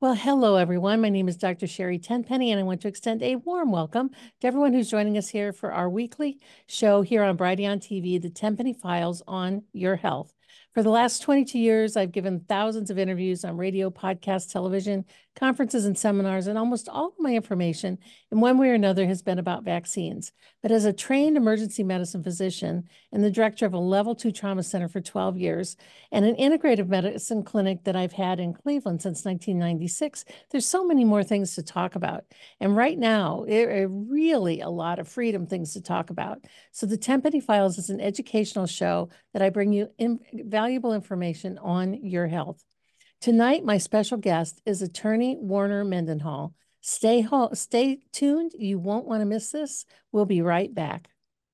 Well, hello, everyone. My name is Dr. Sherry Tenpenny, and I want to extend a warm welcome to everyone who's joining us here for our weekly show here on Brighteon TV, the Tenpenny Files on Your Health. For the last 22 years, I've given thousands of interviews on radio, podcast, television, conferences, and seminars, and almost all of my information in one way or another has been about vaccines. But as a trained emergency medicine physician and the director of a level 2 trauma center for 12 years and an integrative medicine clinic that I've had in Cleveland since 1996, there's so many more things to talk about. And right now, there are really a lot of freedom things to talk about. So the Tenpenny Files is an educational show that I bring you valuable information on your health. Tonight, my special guest is attorney Warner Mendenhall. Stay tuned. You won't want to miss this. We'll be right back.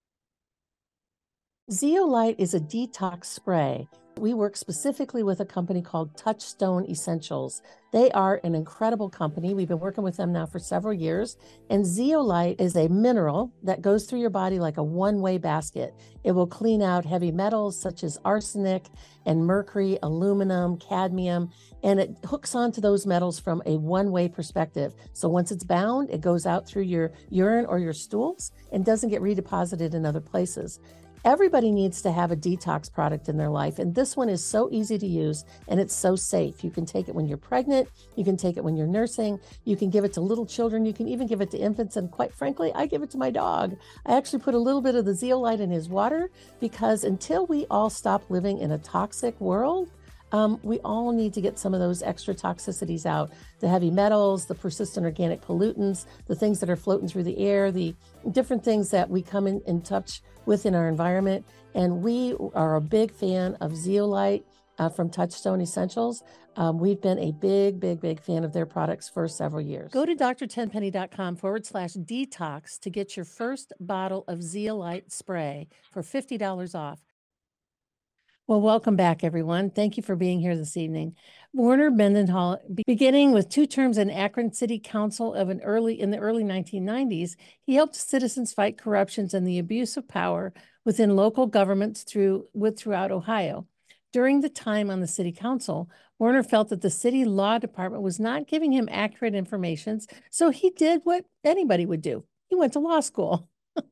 Zeolite is a detox spray. We work specifically with a company called Touchstone Essentials. They are an incredible company. We've been working with them now for several years. And zeolite is a mineral that goes through your body like a one-way basket. It will clean out heavy metals such as arsenic and mercury, aluminum, cadmium, and it hooks onto those metals from a one-way perspective. So once it's bound, it goes out through your urine or your stools and doesn't get redeposited in other places. Everybody needs to have a detox product in their life, and this one is so easy to use and it's so safe. You can take it when you're pregnant, you can take it when you're nursing, you can give it to little children, you can even give it to infants, and quite frankly, I give it to my dog. I actually put a little bit of the zeolite in his water because until we all stop living in a toxic world, we all need to get some of those extra toxicities out. The heavy metals, the persistent organic pollutants, the things that are floating through the air, the different things that we come in touch with in our environment. And we are a big fan of zeolite from Touchstone Essentials. We've been a big fan of their products for several years. Go to drtenpenny.com/detox to get your first bottle of zeolite spray for $50 off. Well, welcome back, everyone. Thank you for being here this evening. Warner Mendenhall, beginning with 2 terms in Akron City Council in the early 1990s, he helped citizens fight corruptions and the abuse of power within local governments throughout Ohio. During the time on the city council, Warner felt that the city law department was not giving him accurate information, so he did what anybody would do. He went to law school.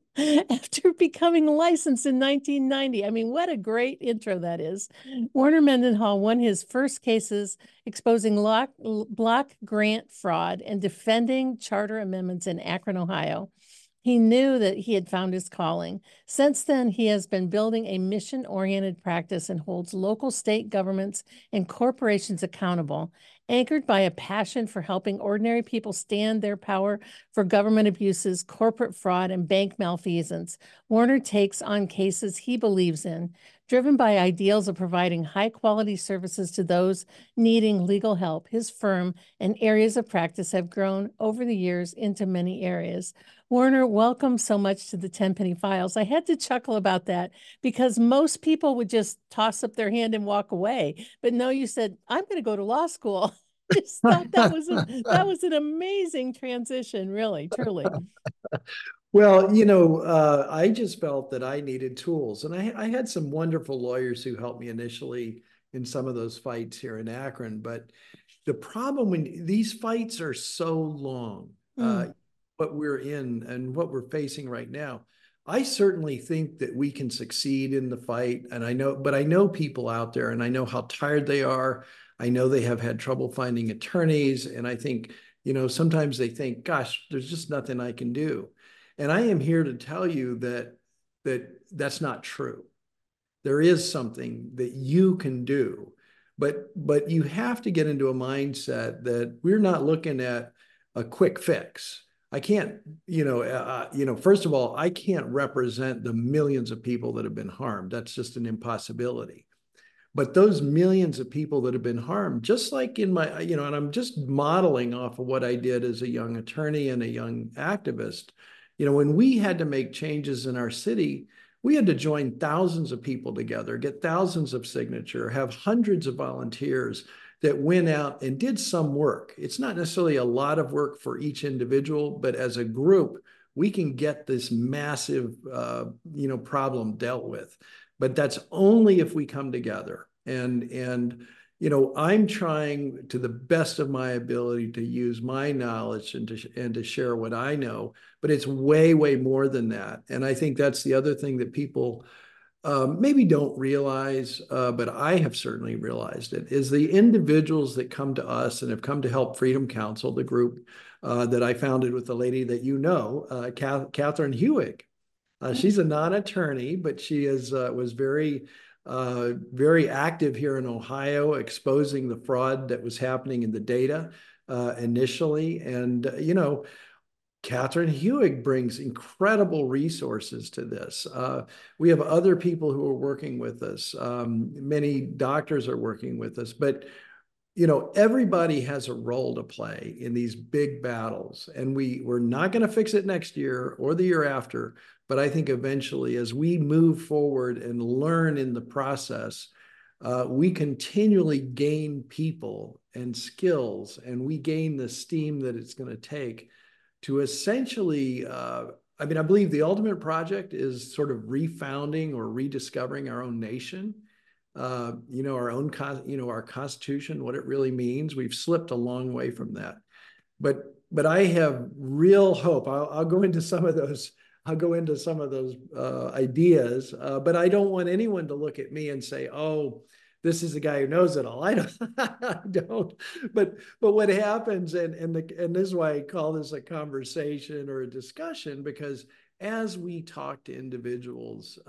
After becoming licensed in 1990. I mean, what a great intro that is. Warner Mendenhall won his first cases exposing block grant fraud and defending charter amendments in Akron, Ohio. He knew that he had found his calling. Since then, he has been building a mission-oriented practice and holds local state governments and corporations accountable, anchored by a passion for helping ordinary people stand their power for government abuses, corporate fraud, and bank malfeasance. Warner takes on cases he believes in, driven by ideals of providing high-quality services to those needing legal help. His firm and areas of practice have grown over the years into many areas. Warner, welcome so much to the Tenpenny Files. I had to chuckle about that because most people would just toss up their hand and walk away. But no, you said, I'm going to go to law school. I just thought that was an amazing transition, really, truly. Well, I just felt that I needed tools. And I had some wonderful lawyers who helped me initially in some of those fights here in Akron. But the problem when these fights are so long, what we're in and what we're facing right now, I certainly think that we can succeed in the fight. And I know people out there and I know how tired they are. I know they have had trouble finding attorneys. And I think, sometimes they think, gosh, there's just nothing I can do. And I am here to tell you that's not true. There is something that you can do, but you have to get into a mindset that we're not looking at a quick fix. I can't, first of all, I can't represent the millions of people that have been harmed. That's just an impossibility. But those millions of people that have been harmed, just like in my, and I'm just modeling off of what I did as a young attorney and a young activist. When we had to make changes in our city, we had to join thousands of people together, get thousands of signatures, have hundreds of volunteers that went out and did some work. It's not necessarily a lot of work for each individual, but as a group, we can get this massive, problem dealt with. But that's only if we come together. And I'm trying to the best of my ability to use my knowledge and to share what I know, but it's way, way more than that. And I think that's the other thing that people maybe don't realize, but I have certainly realized it, is the individuals that come to us and have come to Help Freedom Council, the group that I founded with the lady that Catherine Hewig. She's a non-attorney, but she was very active here in Ohio, exposing the fraud that was happening in the data initially. And, Catherine Hewig brings incredible resources to this. We have other people who are working with us. Many doctors are working with us, but everybody has a role to play in these big battles, and we're not going to fix it next year or the year after. But I think eventually, as we move forward and learn in the process, we continually gain people and skills, and we gain the steam that it's going to take to essentially, I believe the ultimate project is sort of refounding or rediscovering our own nation. Our Constitution, what it really means. We've slipped a long way from that. But I have real hope. I'll go into some of those. I'll go into some of those ideas, but I don't want anyone to look at me and say, "Oh, this is the guy who knows it all." I don't. I don't. But what happens, and this is why I call this a conversation or a discussion, because as we talk to individuals,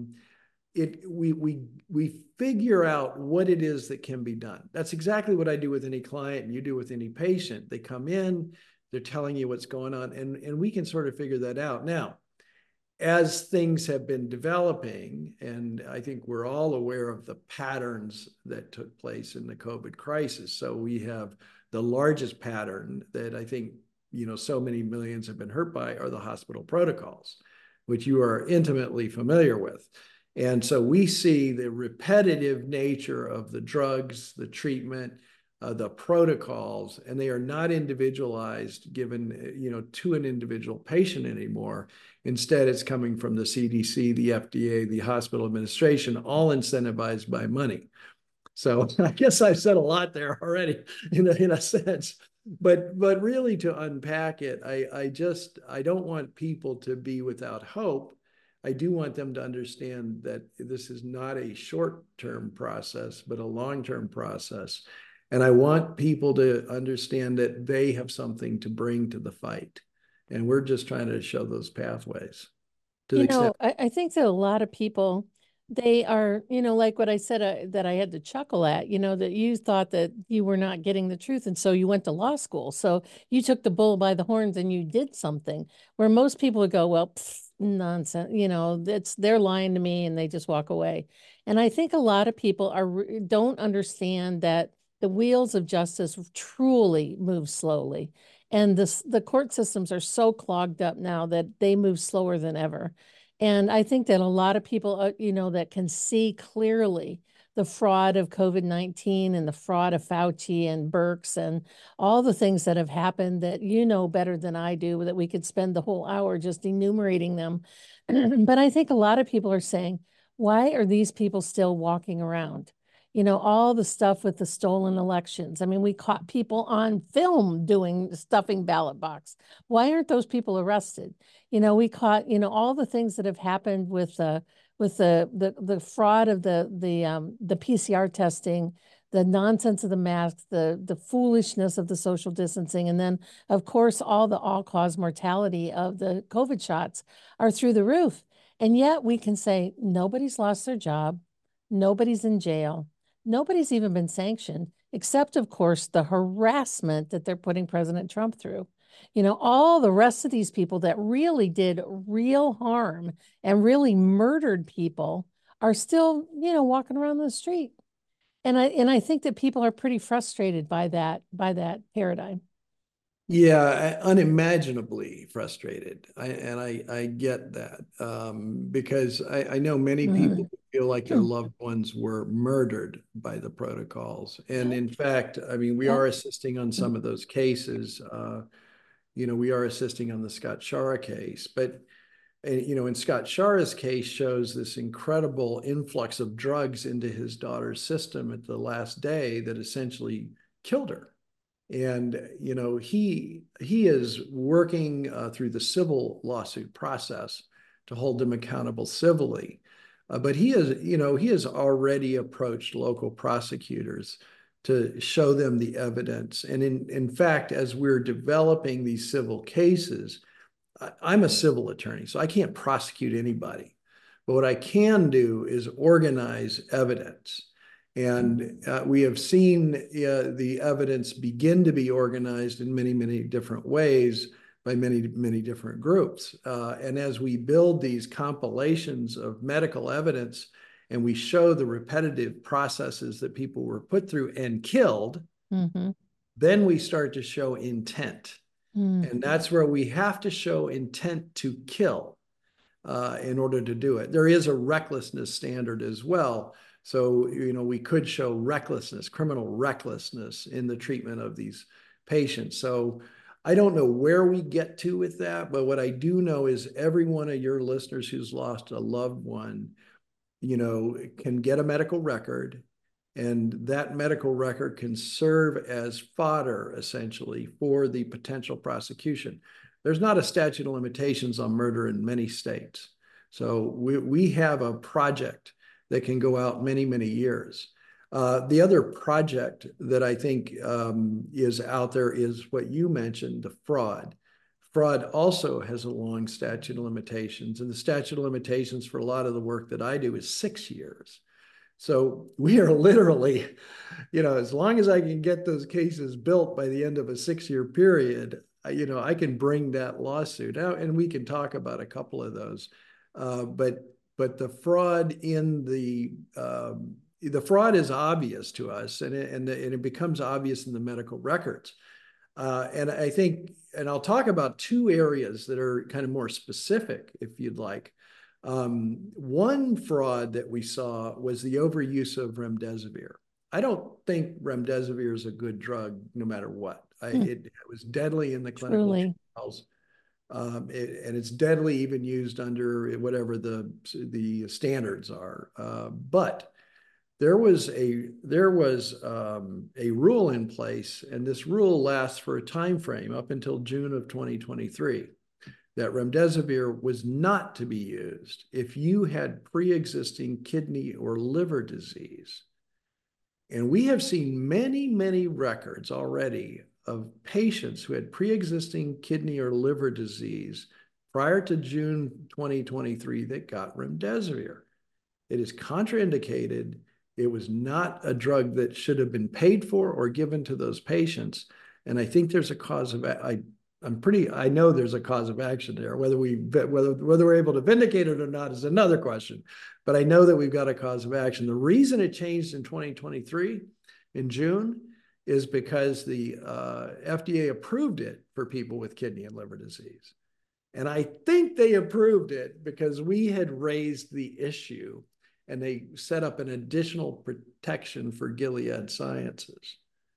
we figure out what it is that can be done. That's exactly what I do with any client, and you do with any patient. They come in, they're telling you what's going on, and we can sort of figure that out. Now, as things have been developing, and I think we're all aware of the patterns that took place in the COVID crisis. So we have the largest pattern that I think, so many millions have been hurt by are the hospital protocols, which you are intimately familiar with. And so we see the repetitive nature of the drugs, the treatment, the protocols, and they are not individualized given, to an individual patient anymore. Instead, it's coming from the CDC, the FDA, the hospital administration, all incentivized by money. So I guess I've said a lot there already in a sense. But really, to unpack it, I don't want people to be without hope. I do want them to understand that this is not a short-term process, but a long-term process. And I want people to understand that they have something to bring to the fight. And we're just trying to show those pathways to the extent. I think that a lot of people, they are, like what I said, that I had to chuckle at, that you thought that you were not getting the truth. And so you went to law school. So you took the bull by the horns and you did something, where most people would go, well, nonsense, they're lying to me, and they just walk away. And I think a lot of people don't understand that the wheels of justice truly move slowly. And the court systems are so clogged up now that they move slower than ever. And I think that a lot of people, that can see clearly the fraud of COVID-19 and the fraud of Fauci and Birx and all the things that have happened that better than I do, that we could spend the whole hour just enumerating them. But I think a lot of people are saying, why are these people still walking around? All the stuff with the stolen elections. I mean, we caught people on film doing stuffing ballot box. Why aren't those people arrested? We caught, all the things that have happened with the fraud of the PCR testing, the nonsense of the masks, the foolishness of the social distancing, and then of course all the all-cause mortality of the COVID shots are through the roof. And yet we can say nobody's lost their job, nobody's in jail. Nobody's even been sanctioned, except, of course, the harassment that they're putting President Trump through. All the rest of these people that really did real harm and really murdered people are still, walking around the street. And I think that people are pretty frustrated by that paradigm. Yeah, unimaginably frustrated. I get that because I know many people feel like their loved ones were murdered by the protocols. And in fact, we are assisting on some of those cases. We are assisting on the Scott Schara case. But in Scott Shara's case shows this incredible influx of drugs into his daughter's system at the last day that essentially killed her. And he is working through the civil lawsuit process to hold them accountable civilly. But he has already approached local prosecutors to show them the evidence. And in fact, as we're developing these civil cases, I'm a civil attorney, so I can't prosecute anybody. But what I can do is organize evidence. And we have seen the evidence begin to be organized in many, many different ways by many, many different groups. And as we build these compilations of medical evidence and we show the repetitive processes that people were put through and killed, then we start to show intent. And that's where we have to show intent to kill in order to do it. There is a recklessness standard as well. So, we could show recklessness, criminal recklessness in the treatment of these patients. So I don't know where we get to with that, but what I do know is every one of your listeners who's lost a loved one, can get a medical record, and that medical record can serve as fodder, essentially, for the potential prosecution. There's not a statute of limitations on murder in many states. So we have a project that can go out many, many years. The other project that I think is out there is what you mentioned, the fraud. Fraud also has a long statute of limitations, and the statute of limitations for a lot of the work that I do is 6 years. So we are literally, as long as I can get those cases built by the end of a 6-year period, I can bring that lawsuit out, and we can talk about a couple of those. But the fraud the fraud is obvious to us, and it becomes obvious in the medical records. And I think, and I'll talk about 2 areas that are kind of more specific, if you'd like. One fraud that we saw was the overuse of remdesivir. I don't think remdesivir is a good drug, no matter what. It was deadly in the clinical trials. And it's deadly even used under whatever the standards are. But there was a rule in place, and this rule lasts for a time frame up until June of 2023, that remdesivir was not to be used if you had pre-existing kidney or liver disease. And we have seen many, many records already of patients who had pre-existing kidney or liver disease prior to June 2023 that got remdesivir. It is contraindicated. It was not a drug that should have been paid for or given to those patients. And I think there's a cause of, I know there's a cause of action there. Whether we're able to vindicate it or not is another question. But I know that we've got a cause of action. The reason it changed in 2023 in June is because the FDA approved it for people with kidney and liver disease. And I think they approved it because we had raised the issue, and they set up an additional protection for Gilead Sciences.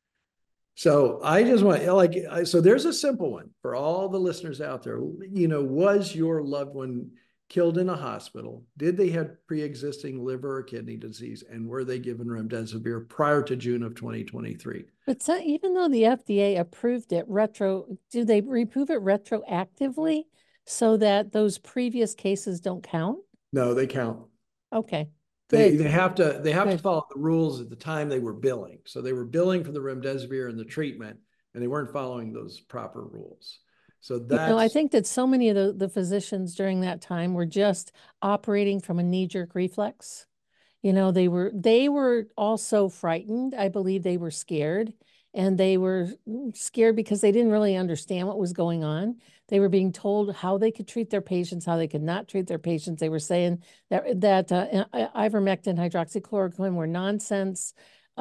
So I just want, so there's a simple one for all the listeners out there. Was your loved one killed in a hospital? Did they have pre-existing liver or kidney disease? And were they given remdesivir prior to June of 2023? But so, even though the FDA approved it do they approve it retroactively so that those previous cases don't count? No, they count. Okay. They have to follow the rules at the time they were billing. So they were billing for the remdesivir and the treatment, and they weren't following those proper rules. So that's, I think that so many of the physicians during that time were just operating from a knee-jerk reflex. They were also frightened. I believe they were scared, and they were scared because they didn't really understand what was going on. They were being told how they could treat their patients, how they could not treat their patients. They were saying that ivermectin, hydroxychloroquine were nonsense.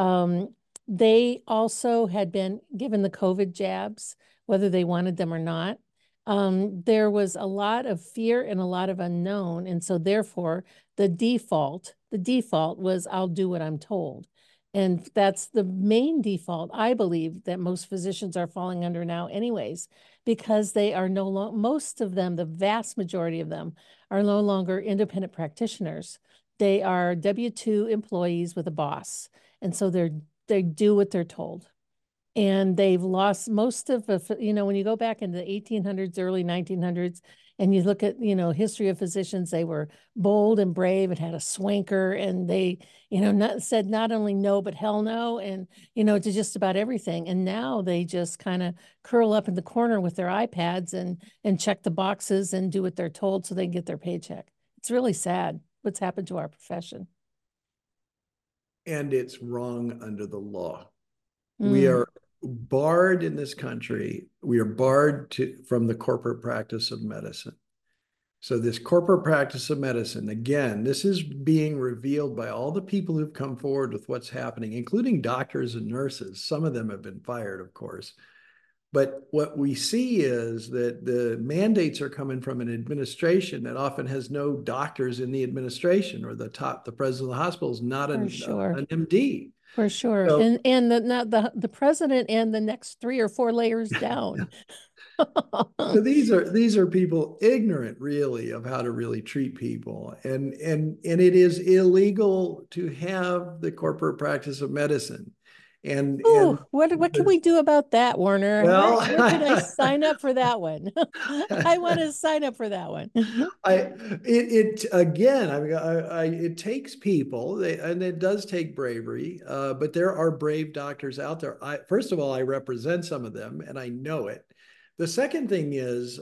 They also had been given the COVID jabs, whether they wanted them or not. There was a lot of fear and a lot of unknown. And so therefore the default was I'll do what I'm told. And that's the main default, I believe, that most physicians are falling under now anyways, because they are no longer, most of them, the vast majority of them are no longer independent practitioners. They are W-2 employees with a boss. And so they do what they're told. And they've lost most of the, when you go back into the 1800s, early 1900s, and you look at, history of physicians, they were bold and brave and had a swanker, and they, said not only no, but hell no, and, to just about everything. And now they just kind of curl up in the corner with their iPads and check the boxes and do what they're told so they can get their paycheck. It's really sad what's happened to our profession. And it's wrong under the law. We are barred in this country. We are barred from the corporate practice of medicine. So this corporate practice of medicine, again, this is being revealed by all the people who've come forward with what's happening, including doctors and nurses. Some of them have been fired, of course. But what we see is that the mandates are coming from an administration that often has no doctors in the administration, or the president of the hospital is not an MD. For sure. So, and the president and the next 3 or 4 layers down. So these are people ignorant really of how to really treat people. And it is illegal to have the corporate practice of medicine. What can we do about that, Warner? Well, where can I sign up for that one? I want to sign up for that one. It takes people, and it does take bravery, but there are brave doctors out there. First of all, I represent some of them, and I know it. The second thing is,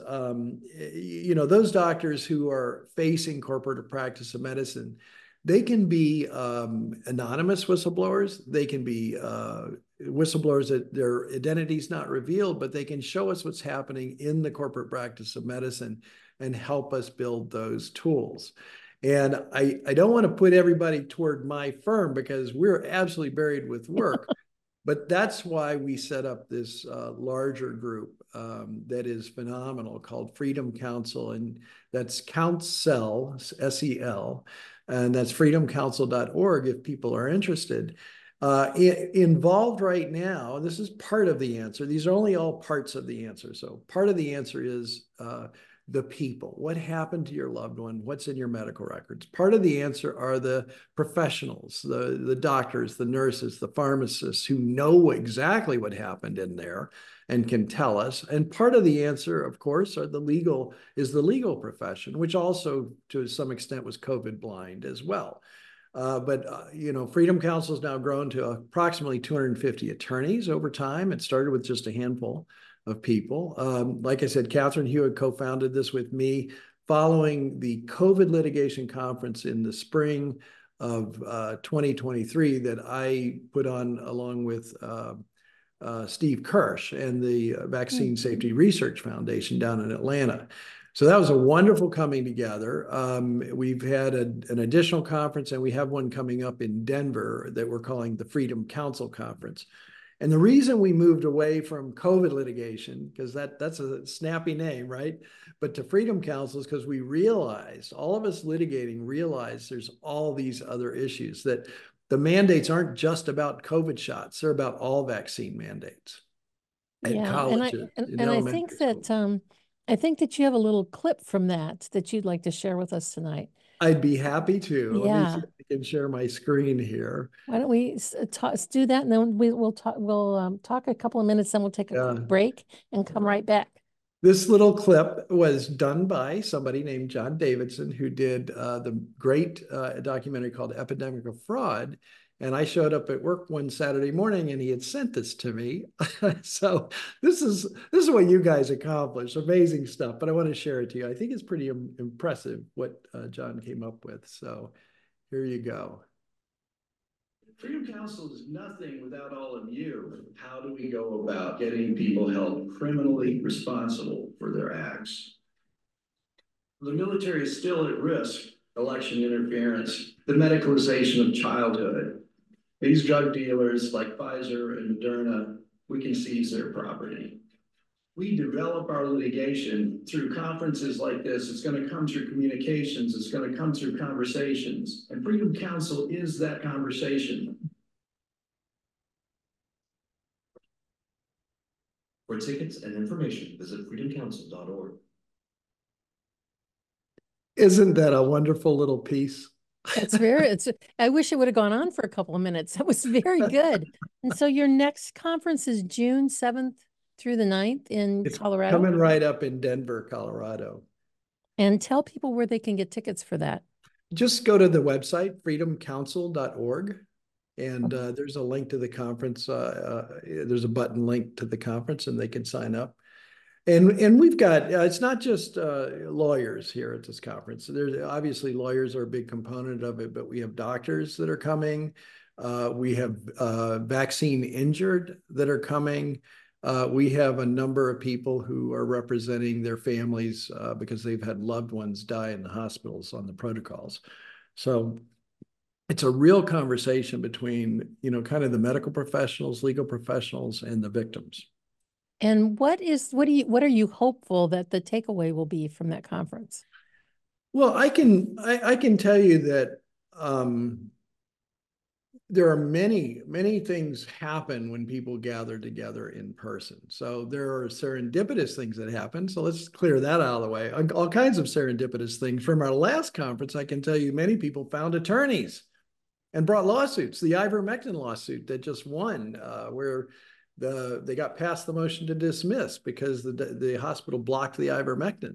those doctors who are facing corporate practice of medicine, they can be anonymous whistleblowers. They can be whistleblowers that their identity is not revealed, but they can show us what's happening in the corporate practice of medicine and help us build those tools. And I don't want to put everybody toward my firm because we're absolutely buried with work. But that's why we set up this larger group that is phenomenal called Freedom Council. And that's Counsel, S-E-L, and that's freedomcouncil.org if people are interested. Involved right now, this is part of the answer. These are only all parts of the answer. So part of the answer is the people. What happened to your loved one? What's in your medical records? Part of the answer are the professionals, the doctors, the nurses, the pharmacists who know exactly what happened in there and can tell us. And part of the answer, of course, is the legal profession, which also to some extent was COVID blind as well. Freedom Council has now grown to approximately 250 attorneys over time. It started with just a handful of people. Like I said, Catherine Hewitt co-founded this with me following the COVID litigation conference in the spring of 2023 that I put on along with Steve Kirsch and the Vaccine Safety Research Foundation down in Atlanta. So that was a wonderful coming together. We've had an additional conference, and we have one coming up in Denver that we're calling the Freedom Council Conference. And the reason we moved away from COVID litigation, because that's a snappy name, right? But to Freedom Council is because we realized, all of us litigating realized there's all these other issues, that the mandates aren't just about COVID shots, they're about all vaccine mandates at colleges. And I think that I think that you have a little clip from that you'd like to share with us tonight. I'd be happy to. Yeah. Let me see if I can share my screen here. Why don't we do that, and then we'll talk. We'll talk a couple of minutes, then we'll take a quick break and come right back. This little clip was done by somebody named John Davidson, who did the great documentary called Epidemic of Fraud. And I showed up at work one Saturday morning, and he had sent this to me. So this is what you guys accomplished. Amazing stuff. But I want to share it to you. I think it's pretty impressive what John came up with. So here you go. Freedom Council is nothing without all of you. How do we go about getting people held criminally responsible for their acts? The military is still at risk. Election interference, the medicalization of childhood. These drug dealers like Pfizer and Moderna, we can seize their property. We develop our litigation through conferences like this. It's going to come through communications. It's going to come through conversations. And Freedom Council is that conversation. For tickets and information, visit freedomcouncil.org. Isn't that a wonderful little piece? I wish it would have gone on for a couple of minutes. That was very good. And so your next conference is June 7th through the 9th in It's Colorado? coming right up in Denver, Colorado. And tell people where they can get tickets for that. Just go to the website, freedomcouncil.org, and there's a link to the conference. There's a button link to the conference, and they can sign up. And we've got, it's not just lawyers here at this conference. There's obviously lawyers are a big component of it, but we have doctors that are coming. We have vaccine injured that are coming. We have a number of people who are representing their families because they've had loved ones die in the hospitals on the protocols. So it's a real conversation between, kind of the medical professionals, legal professionals, and the victims. And what are you hopeful that the takeaway will be from that conference? Well, I can tell you that there are many things happen when people gather together in person. So there are serendipitous things that happen. So let's clear that out of the way. All kinds of serendipitous things. From our last conference, I can tell you many people found attorneys and brought lawsuits. The ivermectin lawsuit that just won, where they got past the motion to dismiss because the hospital blocked the ivermectin.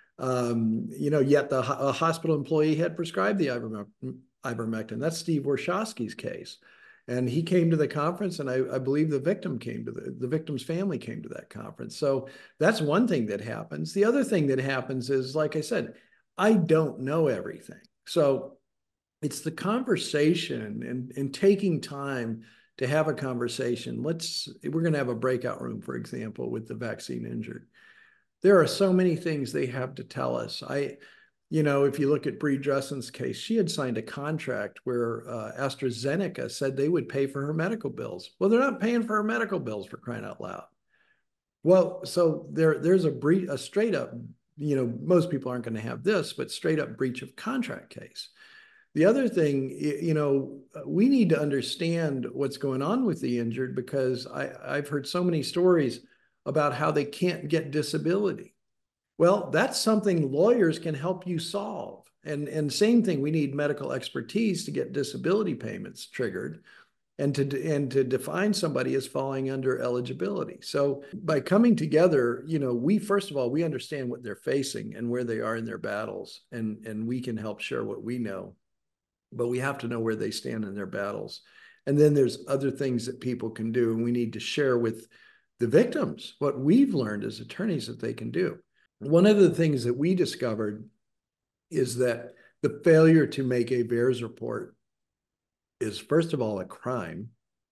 Yet a hospital employee had prescribed the ivermectin. That's Steve Warshawski's case. And he came to the conference, and I believe the victim came to the victim's family came to that conference. So that's one thing that happens. The other thing that happens is, like I said, I don't know everything. So it's the conversation and taking time to have a conversation. We're going to have a breakout room, for example, with the vaccine injured. There are so many things they have to tell us. If you look at Bree Dressen's case, she had signed a contract where AstraZeneca said they would pay for her medical bills. Well, they're not paying for her medical bills, for crying out loud. Well, so there's a straight up, most people aren't going to have this, but straight up breach of contract case. The other thing, we need to understand what's going on with the injured, because I've heard so many stories about how they can't get disability. Well, that's something lawyers can help you solve. And same thing, we need medical expertise to get disability payments triggered and to define somebody as falling under eligibility. So by coming together, first of all, we understand what they're facing and where they are in their battles, and we can help share what we know. But we have to know where they stand in their battles. And then there's other things that people can do, and we need to share with the victims what we've learned as attorneys that they can do. One of the things that we discovered is that the failure to make a VAERS report is, first of all, a crime,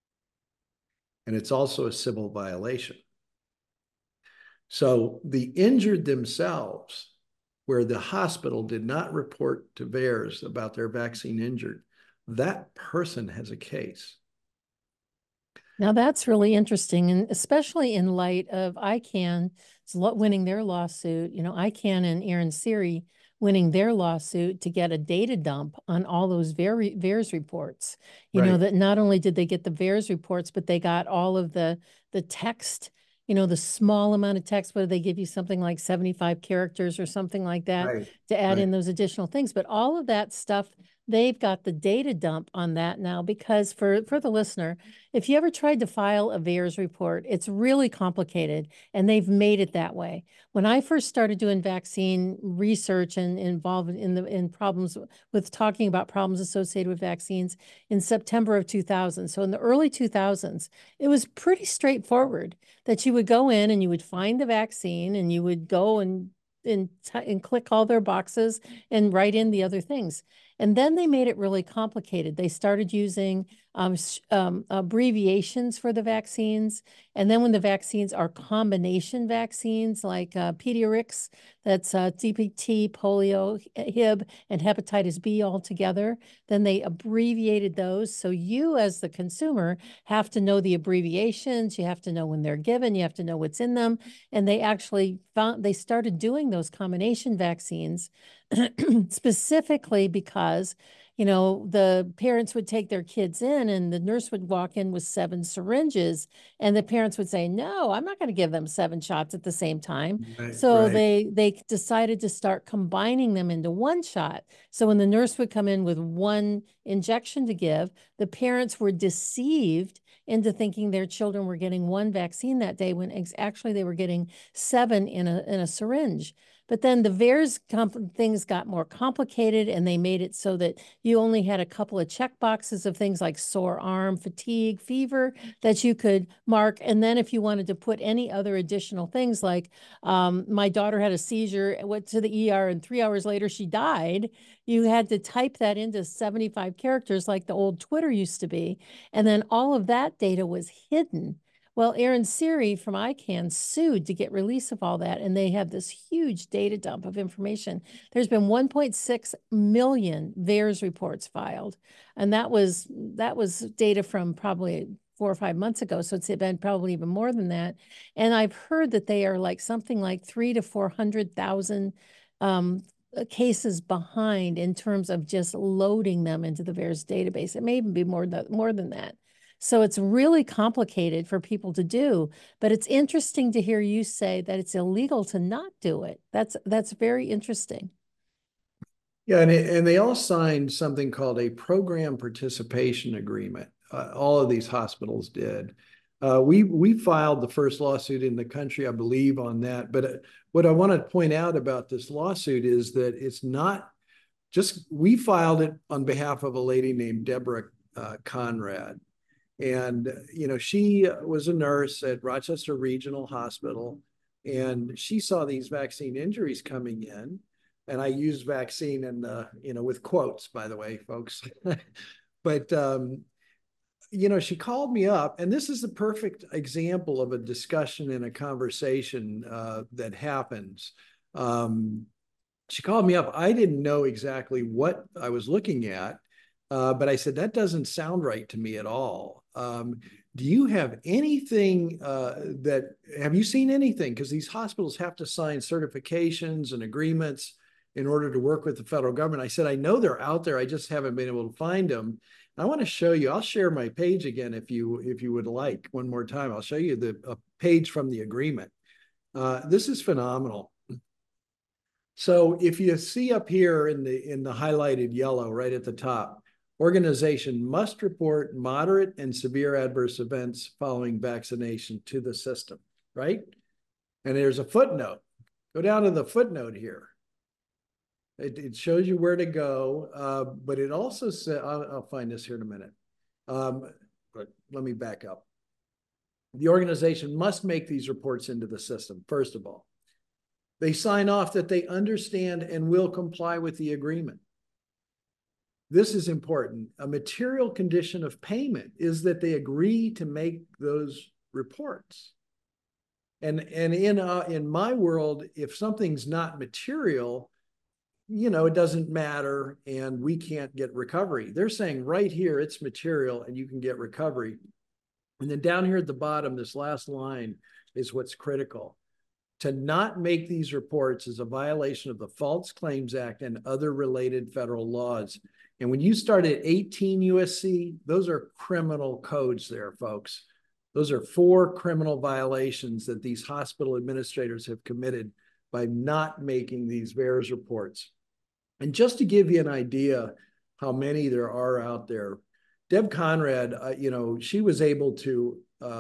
and it's also a civil violation. So the injured themselves, where the hospital did not report to VAERS about their vaccine injured, that person has a case. Now that's really interesting, and especially in light of ICANN winning their lawsuit, ICANN and Aaron Siri winning their lawsuit to get a data dump on all those VAERS reports. That not only did they get the VAERS reports, but they got all of the text, the small amount of text, whether they give you something like 75 characters or something like that to add in those additional things. But all of that stuff, they've got the data dump on that now, because for the listener, if you ever tried to file a VAERS report, it's really complicated, and they've made it that way. When I first started doing vaccine research and involved in problems with talking about problems associated with vaccines in September of 2000, so in the early 2000s, it was pretty straightforward that you would go in and you would find the vaccine and you would go and click all their boxes and write in the other things. And then they made it really complicated. They started using abbreviations for the vaccines. And then when the vaccines are combination vaccines like Pediarix, that's DPT, polio, Hib, and hepatitis B all together, then they abbreviated those. So you as the consumer have to know the abbreviations, you have to know when they're given, you have to know what's in them. And they actually they started doing those combination vaccines specifically because the parents would take their kids in and the nurse would walk in with 7 syringes and the parents would say, no, I'm not going to give them 7 shots at the same time. Right, So right. they decided to start combining them into 1 shot. So when the nurse would come in with 1 injection to give, the parents were deceived into thinking their children were getting 1 vaccine that day when actually they were getting 7 in a syringe. But then the VAERS things got more complicated and they made it so that you only had a couple of check boxes of things like sore arm, fatigue, fever that you could mark. And then if you wanted to put any other additional things like my daughter had a seizure, went to the ER and 3 hours later she died, you had to type that into 75 characters like the old Twitter used to be. And then all of that data was hidden. Well, Aaron Siri from ICANN sued to get release of all that, and they have this huge data dump of information. There's been 1.6 million VAERS reports filed, and that was data from probably 4 or 5 months ago, so it's been probably even more than that. And I've heard that they are like something like 300,000 to 400,000 cases behind in terms of just loading them into the VAERS database. It may even be more than that. So it's really complicated for people to do, but it's interesting to hear you say that it's illegal to not do it. That's very interesting. Yeah, and they all signed something called a program participation agreement. All of these hospitals did. We filed the first lawsuit in the country, I believe, on that. But what I want to point out about this lawsuit is that it's not just, we filed it on behalf of a lady named Deborah Conrad. And, she was a nurse at Rochester Regional Hospital, and she saw these vaccine injuries coming in. And I use vaccine in with quotes, by the way, folks. But, she called me up, and this is the perfect example of a discussion and a conversation that happens. She called me up. I didn't know exactly what I was looking at. But I said, that doesn't sound right to me at all. Do you have anything have you seen anything? Because these hospitals have to sign certifications and agreements in order to work with the federal government. I said, I know they're out there. I just haven't been able to find them. And I want to show you, I'll share my page again if you would like one more time. I'll show you a page from the agreement. This is phenomenal. So if you see up here in the highlighted yellow right at the top, organization must report moderate and severe adverse events following vaccination to the system, right? And there's a footnote. Go down to the footnote here. It shows you where to go, but it also says, I'll find this here in a minute. But let me back up. The organization must make these reports into the system, first of all. They sign off that they understand and will comply with the agreement. This is important. A material condition of payment is that they agree to make those reports. And in my world, if something's not material, it doesn't matter and we can't get recovery. They're saying right here, it's material and you can get recovery. And then down here at the bottom, this last line is what's critical. To not make these reports is a violation of the False Claims Act and other related federal laws. And when you start at 18 USC, those are criminal codes there, folks. Those are 4 criminal violations that these hospital administrators have committed by not making these VAERS reports. And just to give you an idea how many there are out there, Deb Conrad, she was able to,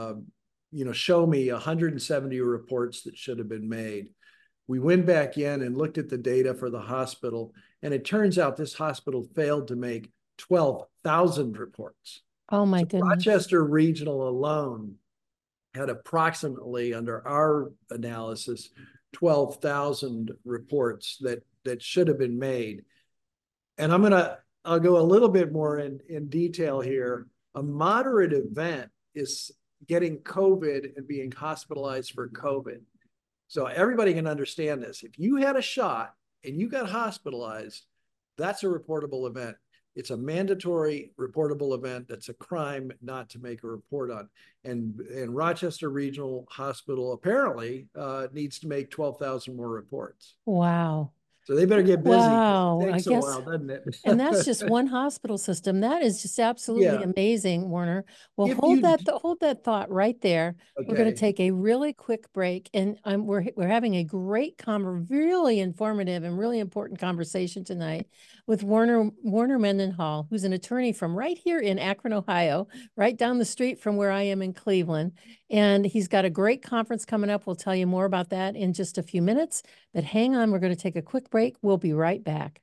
show me 170 reports that should have been made. We went back in and looked at the data for the hospital, and it turns out this hospital failed to make 12,000 reports. Oh my goodness. Rochester Regional alone had approximately, under our analysis, 12,000 reports that should have been made. And I'll go a little bit more in detail here. A moderate event is getting COVID and being hospitalized for COVID. So everybody can understand this. If you had a shot and you got hospitalized, that's a reportable event. It's a mandatory reportable event. That's a crime not to make a report on. And Rochester Regional Hospital apparently needs to make 12,000 more reports. Wow. So they better get busy. 'Cause Wow, it I takes a guess. while, doesn't it? And that's just one hospital system. That is just absolutely Yeah. amazing, Warner. Well, If hold you, hold that thought right there. We're going to okay, take a really quick break, and we're having a great really informative and really important conversation tonight with Warner Mendenhall, who's an attorney from right here in Akron, Ohio, right down the street from where I am in Cleveland. And he's got a great conference coming up. We'll tell you more about that in just a few minutes. But hang on, we're going to take a quick break. We'll be right back.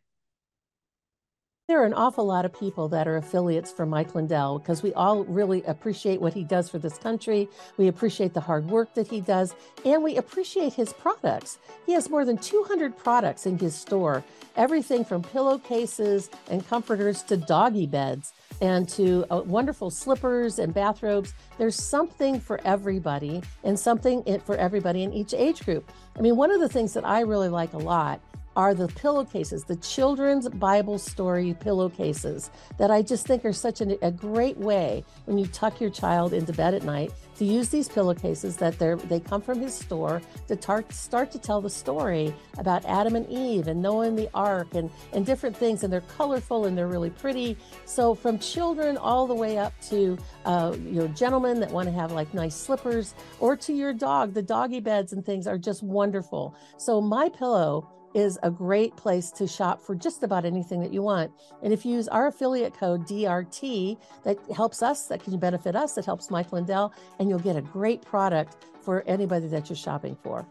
There are an awful lot of people that are affiliates for Mike Lindell because we all really appreciate what he does for this country. We appreciate the hard work that he does, and we appreciate his products. He has more than 200 products in his store, everything from pillowcases and comforters to doggy beds and to wonderful slippers and bathrobes. There's something for everybody and something for everybody in each age group. I mean, one of the things that I really like a lot are the pillowcases, the children's Bible story pillowcases that I just think are such a great way when you tuck your child into bed at night to use these pillowcases that they come from his store to start to tell the story about Adam and Eve and Noah and the ark and different things. And they're colorful and they're really pretty. So from children all the way up to gentlemen that want to have like nice slippers, or to your dog, the doggy beds and things are just wonderful. So My Pillow is a great place to shop for just about anything that you want. And if you use our affiliate code DRT, that helps us, that can benefit us, that helps Mike Lindell, and you'll get a great product for anybody that you're shopping for.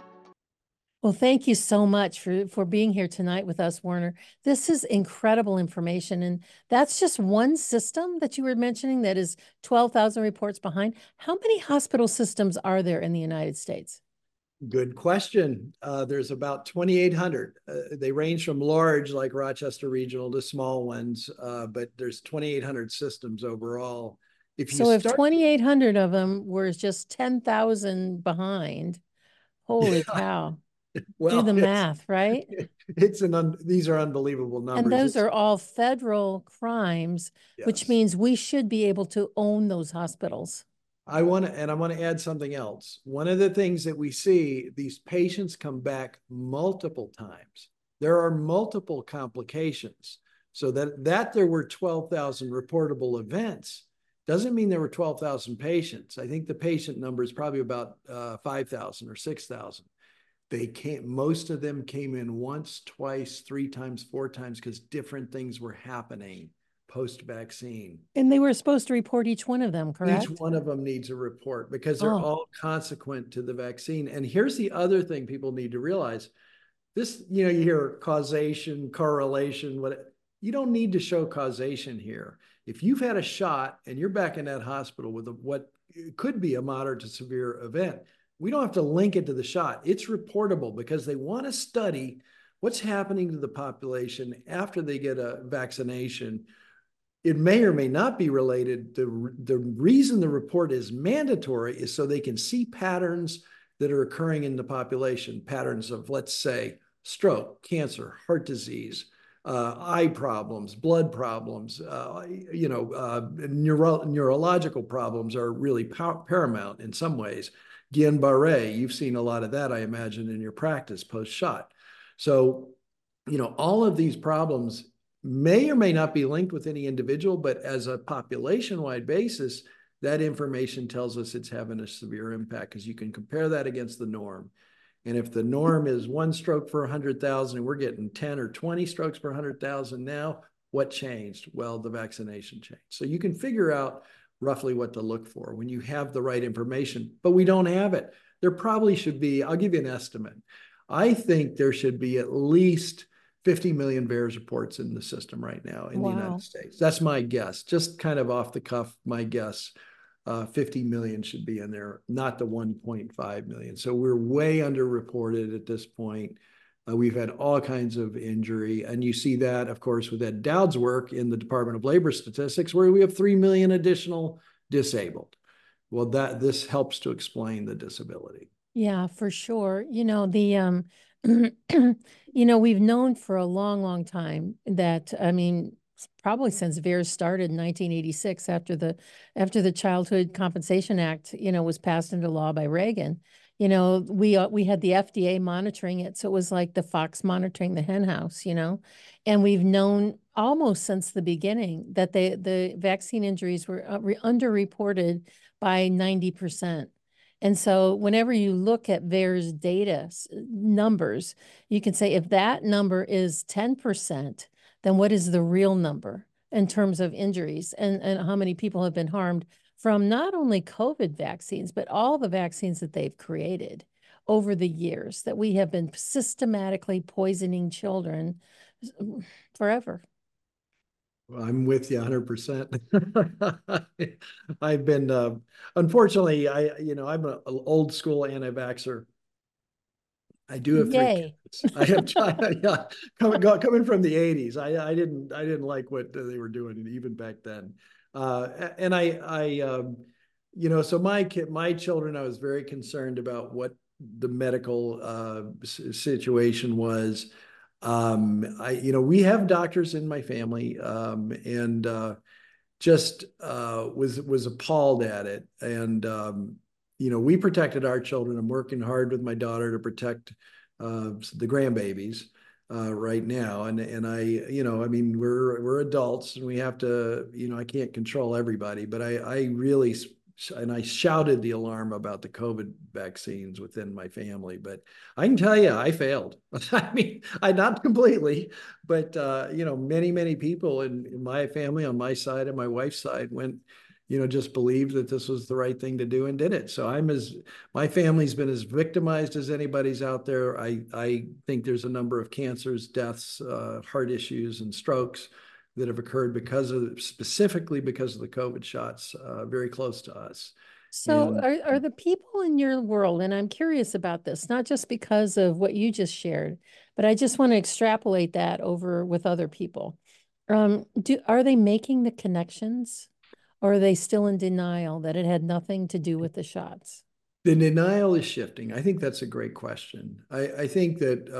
Well, thank you so much for being here tonight with us, Warner. This is incredible information. And that's just one system that you were mentioning that is 12,000 reports behind. How many hospital systems are there in the United States? good question. There's about 2,800. They range from large like Rochester Regional to small ones, but there's 2,800 systems overall. If 2,800 of them were just 10,000 behind, holy cow. Well, do the math, right? These are unbelievable numbers. And those are all federal crimes, yes, which means we should be able to own those hospitals. I want to add something else. One of the things that we see, these patients come back multiple times. There are multiple complications. So that there were 12,000 reportable events doesn't mean there were 12,000 patients. I think the patient number is probably about 5,000 or 6,000. Most of them came in once, twice, 3 times, 4 times because different things were happening post-vaccine. And they were supposed to report each one of them, correct? Each one of them needs a report because they're all consequent to the vaccine. And here's the other thing people need to realize. This, you hear causation, correlation, you don't need to show causation here. If you've had a shot and you're back in that hospital with what could be a moderate to severe event, we don't have to link it to the shot. It's reportable because they want to study what's happening to the population after they get a vaccination. It may or may not be related. The reason the report is mandatory is so they can see patterns that are occurring in the population, patterns of, let's say, stroke, cancer, heart disease, eye problems, blood problems, neurological problems are really paramount in some ways. Guillain-Barré, you've seen a lot of that, I imagine, in your practice post-shot. So, all of these problems may or may not be linked with any individual, but as a population-wide basis, that information tells us it's having a severe impact because you can compare that against the norm. And if the norm is 1 stroke per 100,000 and we're getting 10 or 20 strokes per 100,000 now, what changed? Well, the vaccination changed. So you can figure out roughly what to look for when you have the right information, but we don't have it. There probably should be, I'll give you an estimate. I think there should be at least 50 million VAERS reports in the system right now in the United States. That's my guess, just kind of off the cuff, my guess. 50 million should be in there, not the 1.5 million. So we're way underreported at this point. We've had all kinds of injury. And you see that, of course, with Ed Dowd's work in the Department of Labor Statistics, where we have 3 million additional disabled. Well, this helps to explain the disability. Yeah, for sure. We've known for a long, long time that, probably since VAERS started in 1986 after the Childhood Compensation Act, was passed into law by Reagan. You know, we had the FDA monitoring it, so it was like the fox monitoring the hen house, you know. And we've known almost since the beginning that the vaccine injuries were underreported by 90%. And so whenever you look at VAERS data numbers, you can say if that number is 10%, then what is the real number in terms of injuries and how many people have been harmed from not only COVID vaccines, but all the vaccines that they've created over the years that we have been systematically poisoning children forever. Well, I'm with you 100%. I've been, unfortunately, I'm an old school anti-vaxxer. I do have three Yay. kids. I have, yeah, coming from the 80s. I didn't like what they were doing even back then. And so my children, I was very concerned about what the medical situation was. We have doctors in my family, and just was appalled at it. And we protected our children. I'm working hard with my daughter to protect the grandbabies right now. And we're adults and we have to, I can't control everybody, but I really, and I shouted the alarm about the COVID vaccines within my family, but I can tell you, I failed. I mean, I not completely, but many people in my family, on my side and my wife's side, went, just believed that this was the right thing to do and did it. So my family's been as victimized as anybody's out there. I think there's a number of cancers, deaths, heart issues, and strokes that have occurred specifically because of the COVID shots, very close to us. So are the people in your world, and I'm curious about this, not just because of what you just shared, but I just want to extrapolate that over with other people. Are they making the connections, or are they still in denial that it had nothing to do with the shots? The denial is shifting. I think that's a great question. I think that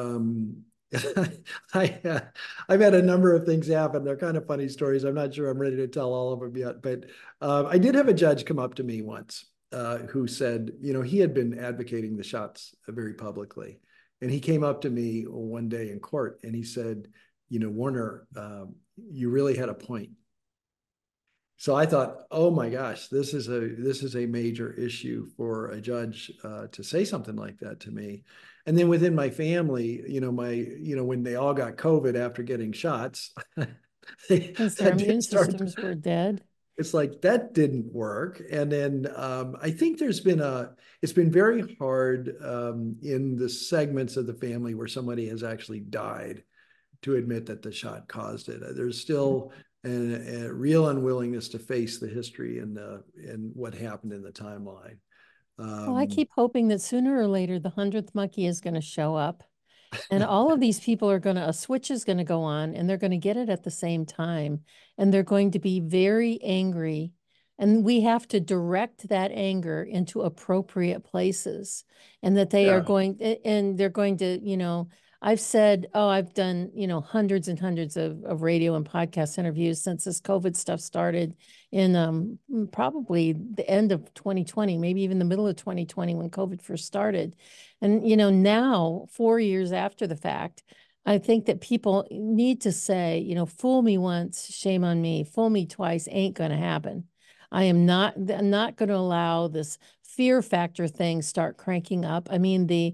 I've had a number of things happen. They're kind of funny stories. I'm not sure I'm ready to tell all of them yet, but I did have a judge come up to me once who said, he had been advocating the shots very publicly. And he came up to me one day in court and he said, Warner, you really had a point. So I thought, oh my gosh, this is a major issue for a judge to say something like that to me. And then within my family, when they all got COVID after getting shots, because their immune systems were dead. It's like that didn't work. And then I think it's been very hard in the segments of the family where somebody has actually died to admit that the shot caused it. There's still a real unwillingness to face the history and what happened in the timeline. Well, I keep hoping that sooner or later the 100th monkey is going to show up, and all of these people are a switch is going to go on, and they're going to get it at the same time, and they're going to be very angry, and we have to direct that anger into appropriate places, and that they are going, and they're going to, I've said, I've done, hundreds and hundreds of radio and podcast interviews since this COVID stuff started in probably the end of 2020, maybe even the middle of 2020 when COVID first started. And, now 4 years after the fact, I think that people need to say, fool me once, shame on me, fool me twice, ain't going to happen. I'm not going to allow this fear factor thing start cranking up. I mean, the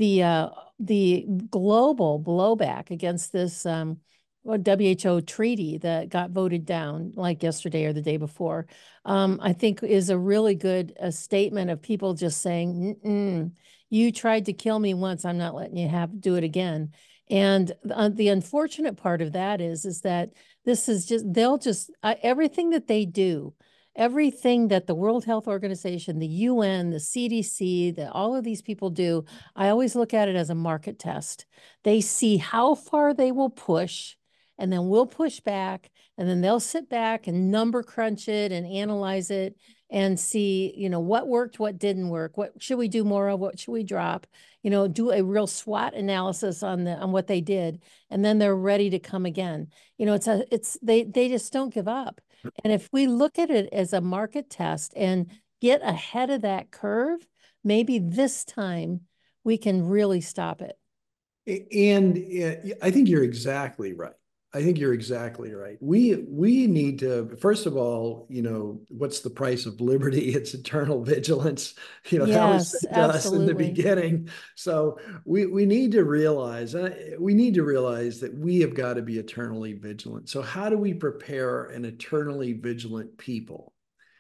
global blowback against this WHO treaty that got voted down like yesterday or the day before, I think is a really good statement of people just saying, you tried to kill me once, I'm not letting you do it again. And the unfortunate part of that is that this is just, everything that they do, everything that the World Health Organization, the UN, the CDC, all of these people do, I always look at it as a market test. They see how far they will push, and then we'll push back, and then they'll sit back and number crunch it and analyze it and see, what worked, what didn't work, what should we do more of, what should we drop, do a real SWOT analysis on what they did, and then they're ready to come again. They just don't give up. And if we look at it as a market test and get ahead of that curve, maybe this time we can really stop it. And I think you're exactly right. I think you're exactly right. We need to, first of all, what's the price of liberty? It's eternal vigilance. That was Yes, said to us in the absolutely. beginning. So we need to realize that we have got to be eternally vigilant. So how do we prepare an eternally vigilant people?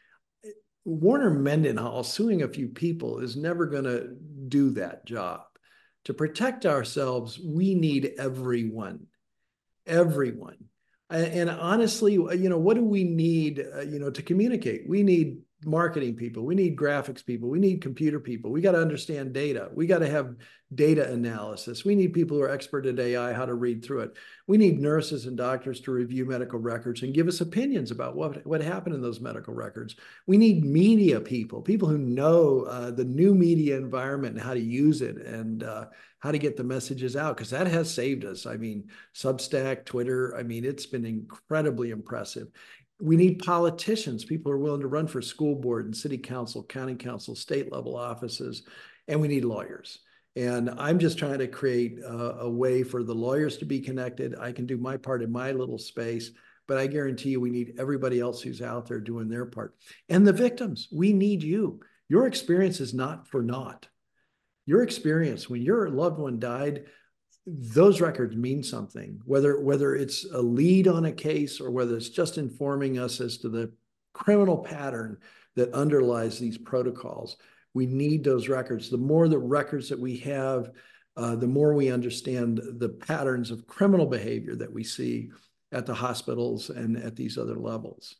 Warner Mendenhall suing a few people is never going to do that job. To protect ourselves, we need everyone, everyone. And honestly, what do we need, to communicate? We need marketing people. We need graphics people. We need computer people. We got to understand data. We got to have data analysis. We need people who are expert at AI, how to read through it. We need nurses and doctors to review medical records and give us opinions about what happened in those medical records. We need media people, people who know the new media environment and how to use it and how to get the messages out, because that has saved us. I mean, Substack, Twitter, it's been incredibly impressive. We need politicians, people who are willing to run for school board and city council, county council, state level offices, and we need lawyers. And I'm just trying to create a way for the lawyers to be connected. I can do my part in my little space, but I guarantee you we need everybody else who's out there doing their part. And the victims, we need you. Your experience is not for naught. Your experience when your loved one died, those records mean something, whether it's a lead on a case or whether it's just informing us as to the criminal pattern that underlies these protocols. We need those records. The more the records that we have, the more we understand the patterns of criminal behavior that we see at the hospitals and at these other levels.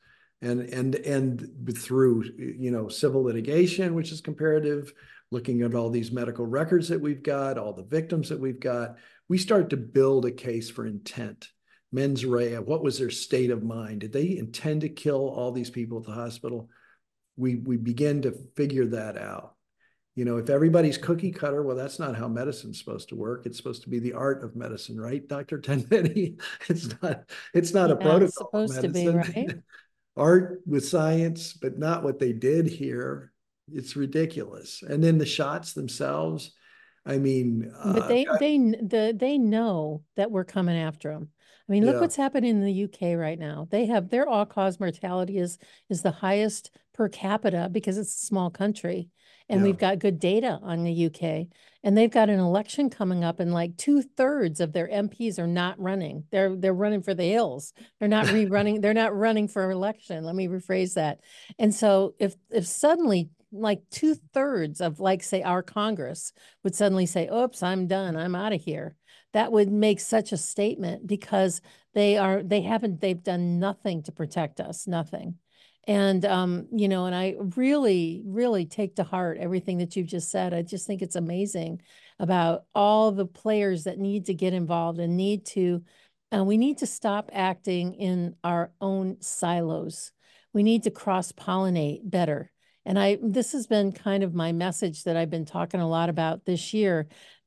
And through civil litigation, which is comparative, looking at all these medical records that we've got, all the victims that we've got, we start to build a case for intent. Mens rea, what was their state of mind? Did they intend to kill all these people at the hospital? We begin to figure that out. If everybody's cookie cutter, well, that's not how medicine's supposed to work. It's supposed to be the art of medicine, right, Dr. Tenpenny? It's not a protocol It's supposed of to be, medicine. right? Art with science, but not what they did here. It's ridiculous. And then the shots themselves, But they know that we're coming after them. I mean, look yeah, what's happening in the UK right now. They have their all-cause mortality is the highest per capita because it's a small country, and yeah. we've got good data on the UK. And they've got an election coming up, and like 2/3 of their MPs are not running. They're running for the hills. They're not rerunning. They're not running for election. Let me rephrase that. And so if suddenly like 2/3 of, like, say, our Congress would suddenly say, oops, I'm done, I'm out of here, that would make such a statement because they've done nothing to protect us, nothing. And, and I really, really take to heart everything that you've just said. I just think it's amazing about all the players that need to get involved and we need to stop acting in our own silos. We need to cross-pollinate better. And this has been kind of my message that I've been talking a lot about this year,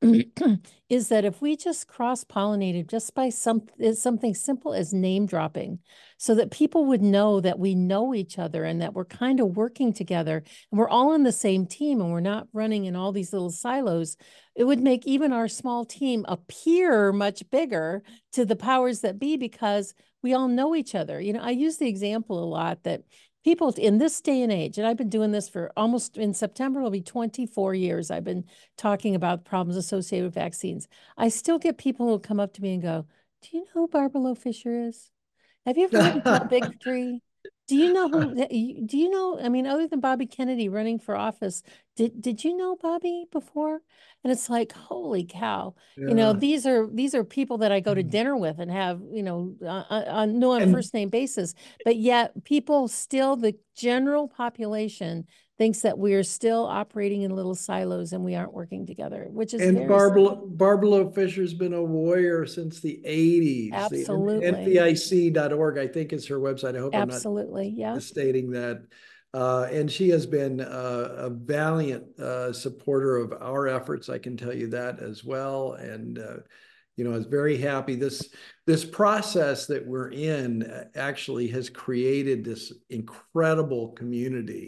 is that if we just cross-pollinated just by something simple as name dropping, so that people would know that we know each other and that we're kind of working together and we're all on the same team and we're not running in all these little silos, it would make even our small team appear much bigger to the powers that be because we all know each other. I use the example a lot that people in this day and age, and I've been doing this for almost, in September, it'll be 24 years. I've been talking about problems associated with vaccines. I still get people who come up to me and go, do you know who Barbara Loe Fisher is? Have you ever heard of Tall Big Tree? Do you know, I mean, other than Bobby Kennedy running for office, did you know Bobby before? And it's like, holy cow. Yeah. These are people that I go to dinner with and have, on And first name basis, but yet people still, the general population thinks that we are still operating in little silos and we aren't working together, which is very sad. Barbara Loe Fisher's been a warrior since the 80s. The Absolutely. NVIC.org, I think, is her website. I hope I'm not Absolutely. Yeah. misstating that. And she has been a valiant supporter of our efforts. I can tell you that as well. And I was very happy. This process that we're in actually has created this incredible community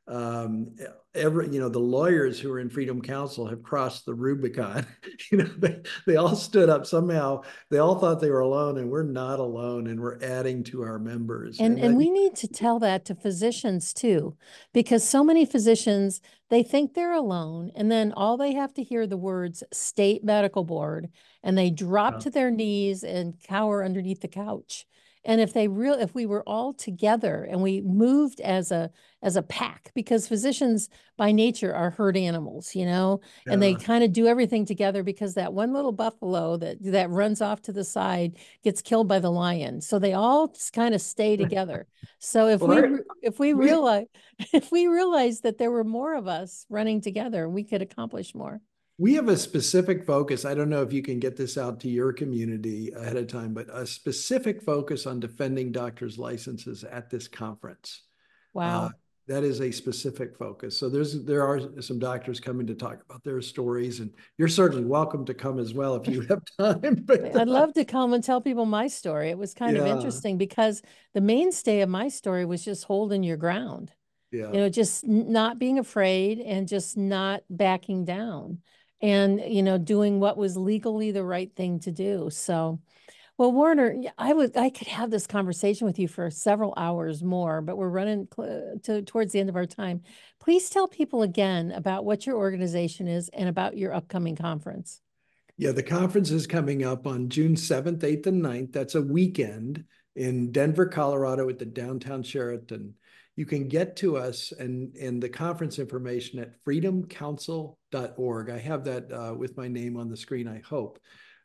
um, the lawyers who are in Freedom Council have crossed the Rubicon. They all stood up somehow. They all thought they were alone, and we're not alone, and we're adding to our members. And we need to tell that to physicians too, because so many physicians, they think they're alone, and then all they have to hear the words state medical board, and they drop to their knees and cower underneath the couch. And if we were all together and we moved as a pack, because physicians by nature are herd animals, and they kind of do everything together, because that one little buffalo that runs off to the side gets killed by the lion. So they all kind of stay together. So if we realize that there were more of us running together, we could accomplish more. We have a specific focus. I don't know if you can get this out to your community ahead of time, but a specific focus on defending doctors' licenses at this conference. Wow. That is a specific focus. So there are some doctors coming to talk about their stories, and you're certainly welcome to come as well if you have time. But, I'd love to come and tell people my story. It was kind of interesting, because the mainstay of my story was just holding your ground. Yeah. Just not being afraid and just not backing down, and, doing what was legally the right thing to do. So, well, Warner, I could have this conversation with you for several hours more, but we're running towards the end of our time. Please tell people again about what your organization is and about your upcoming conference. Yeah, the conference is coming up on June 7th, 8th, and 9th. That's a weekend in Denver, Colorado at the downtown Sheraton. You can get to us and the conference information at freedomcouncil.org. I have that with my name on the screen, I hope.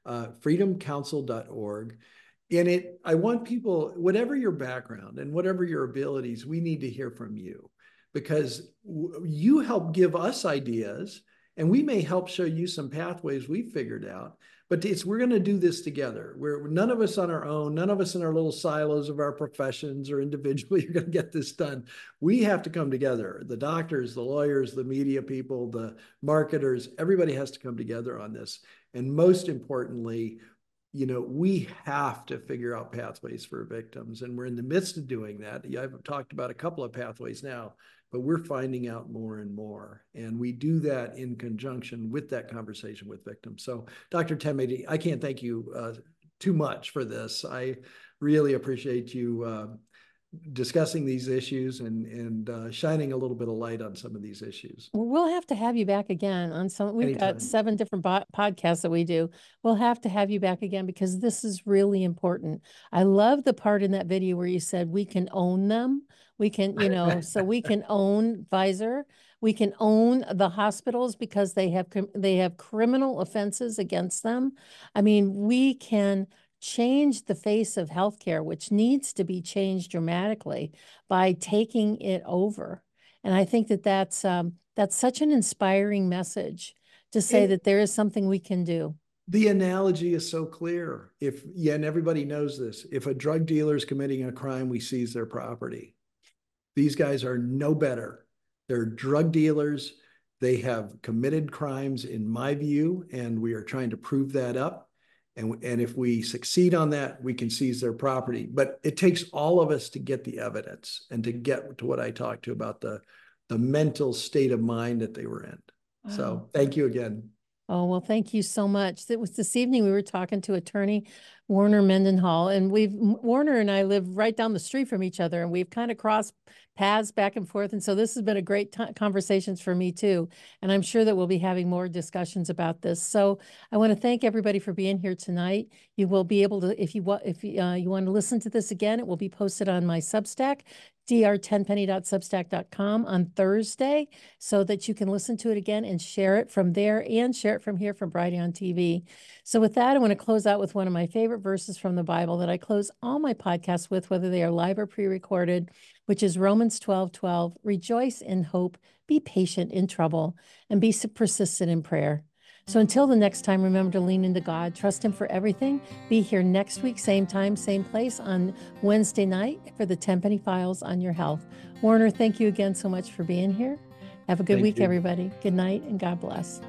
Freedomcouncil.org. And I want people, whatever your background and whatever your abilities, we need to hear from you, because you help give us ideas, and we may help show you some pathways we've figured out. But we're going to do this together. We're none of us on our own, none of us in our little silos of our professions or individually are going to get this done. We have to come together. The doctors, the lawyers, the media people, the marketers, everybody has to come together on this. And most importantly, we have to figure out pathways for victims. And we're in the midst of doing that. I've talked about a couple of pathways now, but we're finding out more and more. And we do that in conjunction with that conversation with victims. So Dr. Tenpenny, I can't thank you too much for this. I really appreciate you discussing these issues and shining a little bit of light on some of these issues. Well, we'll have to have you back again on we've got 7 different podcasts that we do. We'll have to have you back again, because this is really important. I love the part in that video where you said we can own them. We can, so we can own Pfizer. We can own the hospitals because they have criminal offenses against them. I mean, we can change the face of healthcare, which needs to be changed dramatically, by taking it over. And I think that's such an inspiring message to say that there is something we can do. The analogy is so clear. And everybody knows this. If a drug dealer is committing a crime, we seize their property. These guys are no better. They're drug dealers. They have committed crimes, in my view, and we are trying to prove that up. And if we succeed on that, we can seize their property. But it takes all of us to get the evidence and to get to what I talked to about the mental state of mind that they were in. Wow. So thank you again. Oh, well, thank you so much. It was this evening we were talking to attorney Warner Mendenhall, and Warner and I live right down the street from each other, and we've kind of crossed paths back and forth. And so this has been a great conversations for me too. And I'm sure that we'll be having more discussions about this. So I want to thank everybody for being here tonight. You will be able to, if you want to listen to this again, it will be posted on my Substack, drtenpenny.substack.com on Thursday, so that you can listen to it again and share it from there and share it from here from Brighteon TV. So with that, I want to close out with one of my favorite verses from the Bible that I close all my podcasts with, whether they are live or pre-recorded, which is Romans 12:12. Rejoice in hope, be patient in trouble, and be persistent in prayer. So until the next time, remember to lean into God, trust Him for everything. Be here next week, same time, same place on Wednesday night for the Tenpenny Files on your health. Warner, thank you again so much for being here. Have a good week, everybody. Good night and God bless.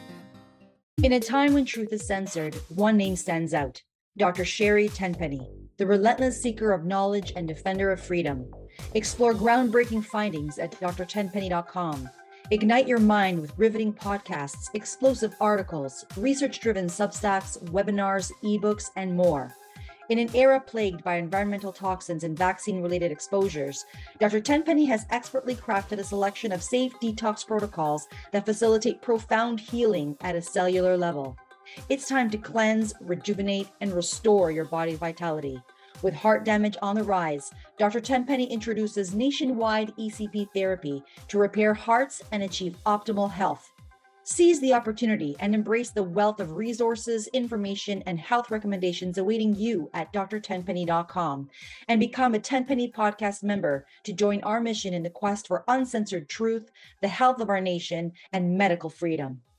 In a time when truth is censored, one name stands out: Dr. Sherry Tenpenny. the relentless seeker of knowledge and defender of freedom. Explore groundbreaking findings at drtenpenny.com. Ignite your mind with riveting podcasts, explosive articles, research-driven Substacks, webinars, ebooks, and more. In an era plagued by environmental toxins and vaccine-related exposures, Dr. Tenpenny has expertly crafted a selection of safe detox protocols that facilitate profound healing at a cellular level. It's time to cleanse, rejuvenate, and restore your body's vitality. With heart damage on the rise, Dr. Tenpenny introduces nationwide ECP therapy to repair hearts and achieve optimal health. Seize the opportunity and embrace the wealth of resources, information, and health recommendations awaiting you at drtenpenny.com and become a Tenpenny Podcast member to join our mission in the quest for uncensored truth, the health of our nation, and medical freedom.